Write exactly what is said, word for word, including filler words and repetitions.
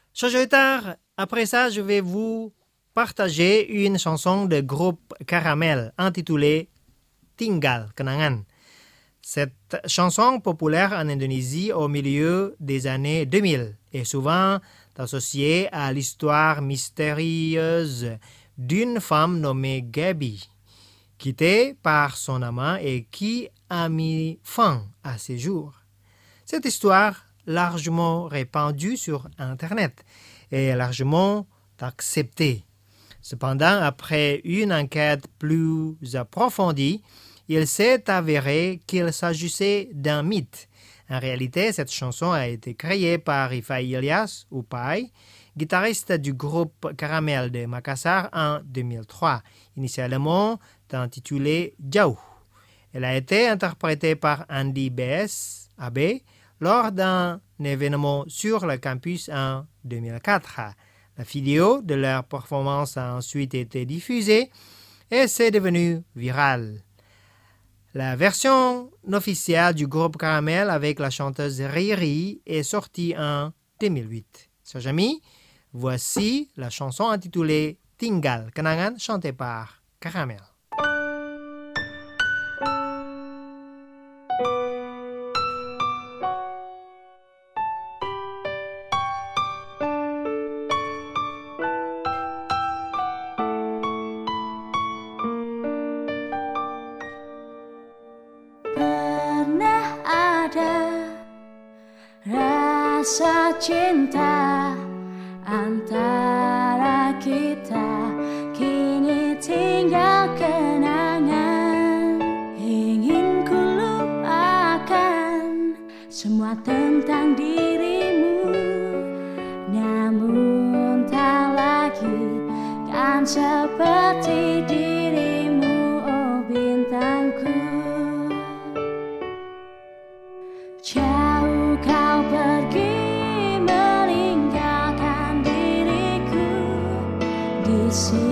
Chers auditeurs, après ça, je vais vous partager une chanson de groupe Caramel intitulée Tinggal Kenangan. Cette chanson populaire en Indonésie au milieu des années deux mille est souvent associée à l'histoire mystérieuse d'une femme nommée Gaby, quittée par son amant et qui a mis fin à ses jours. Cette histoire, largement répandue sur Internet, est largement acceptée. Cependant, après une enquête plus approfondie, il s'est avéré qu'il s'agissait d'un mythe. En réalité, cette chanson a été créée par Ifai Ilyas, ou Pai, guitariste du groupe Caramel de Makassar en deux mille trois, initialement intitulée Jauh. Elle a été interprétée par Andy B S A B lors d'un événement sur le campus en deux mille quatre. La vidéo de leur performance a ensuite été diffusée et c'est devenu viral. La version officielle du groupe Caramel avec la chanteuse Riri est sortie en deux mille huit. Chers amis, voici la chanson intitulée Tinggal Kenangan chantée par Caramel. Rasa cinta antara kita kini tinggal kenangan. Ingin ku lupakan semua tentang dirimu, namun tak lagi kan seperti dirimu, oh bintangku. Jauh kau pergi meninggalkan diriku di sini.